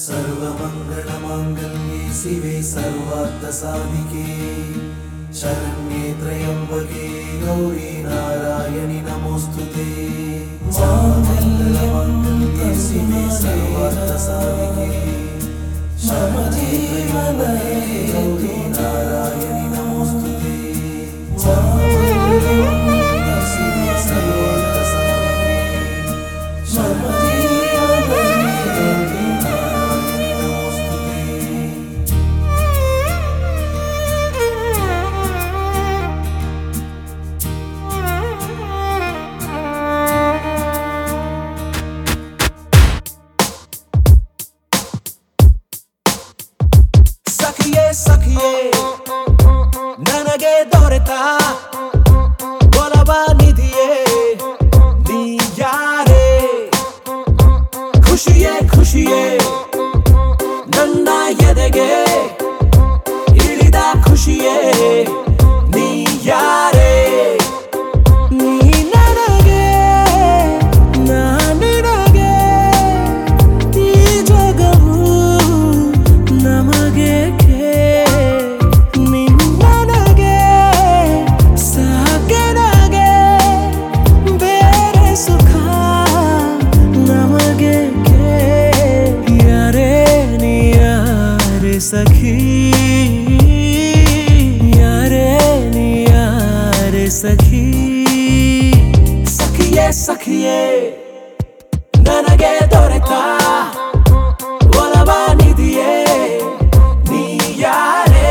सर्वमङ्गलमाङ्गल्ये शिवे सर्वार्थसाधिके शरण्ये त्र्यम्बके गौरी नारायणि नमोऽस्तुते। माङ्गल्यमाङ्गल्ये शिवे सर्वार्थसाधिके शरण्ये त्र्यम्बके गौरी नारायणि नमोऽस्तुते। माङ्गल्यमाङ्गल्ये शिवे सर्वार्थसाधिके शरण्ये ಸಖಿಯೇ ನನಗೆ ದೊರೆತ ಒಲವ ನಿಧಿಯೇ ನೀ ಯಾರೇ ಖುಷಿಯೇ ನನ್ನ ಎದೆಗೆ ಇಳಿದ ಖುಷಿಯೇ ನೀ ಯಾರೇ ನೀ ನನಗೆ ನಾನಿನಗೆ ಈ ಜಗವು ನಮಗೆ सखी यारे नी यारे सखी सखिये ನನಗೆ ದೊರೆತ ಒಲವ ನಿಧಿಯೇ ನೀ ಯಾರೇ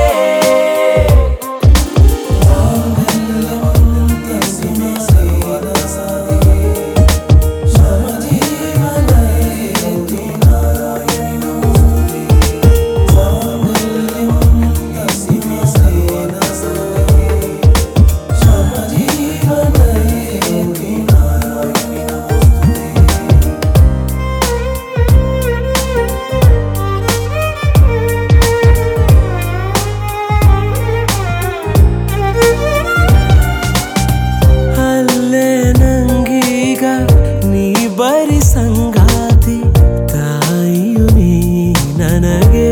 ಬರಿ ಸಂಗಾತಿ ತಾಯಿಯು ನೀ ನನಗೆ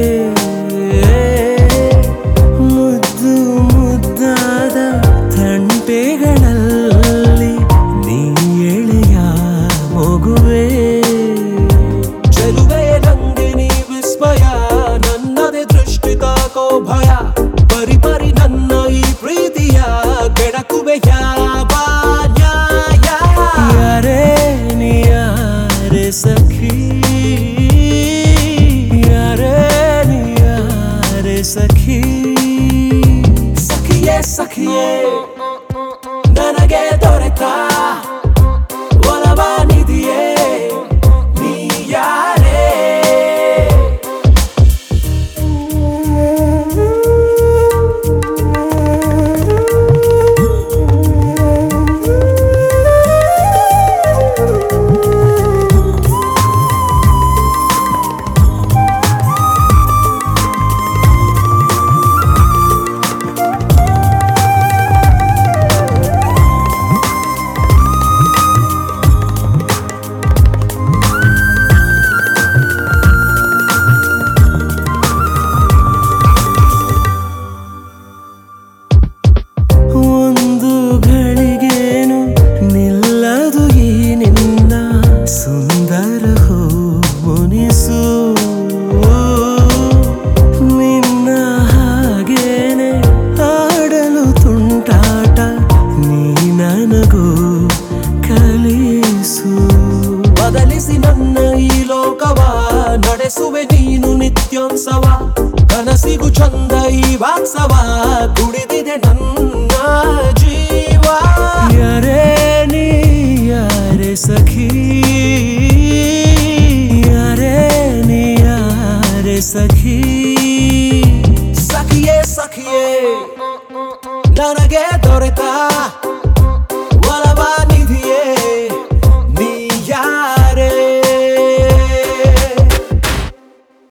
ಮುದ್ದು ಮುದ್ದಾದ ತಂಟೆಗಳಲ್ಲಿ ನೀ ಎಳೆಯ ಮಗುವೆ ಚೆಲುವೆ ನಂದಿನಿ ವಿಸ್ಮಯ ನನ್ನದೇ ದೃಷ್ಟಿ ತಾಕೋ ಭಯ ಪರಿ ಪರಿ ನನ್ನ ಈ ಪ್ರೀತಿಯ ಕೆಡಕುವೆಯ सखी यारे नी यारे सखी सखिये ನನಗೆ ದೊರೆತ ಒಲವ ನಿಧಿಯೇ ನೀ ಯಾರೇ ಬದಲಿಸಿ ನನ್ನ ಈ ಲೋಕವ ನಡೆಸುವೆ ನೀನು ನಿತ್ಯೋತ್ಸವ ಕನಸಿಗೂ ಚಂದ ಈ ವಾತ್ಸವ ಕುಡಿದಿದೆ ನನ್ನ ಜೀವ ಯಾರೇ ನೀ ಯಾರೇ ಸಖಿ ಯಾರೇ ನೀ ಯಾರೇ ಸಖಿ ಸಖಿಯೇ ನನಗೆ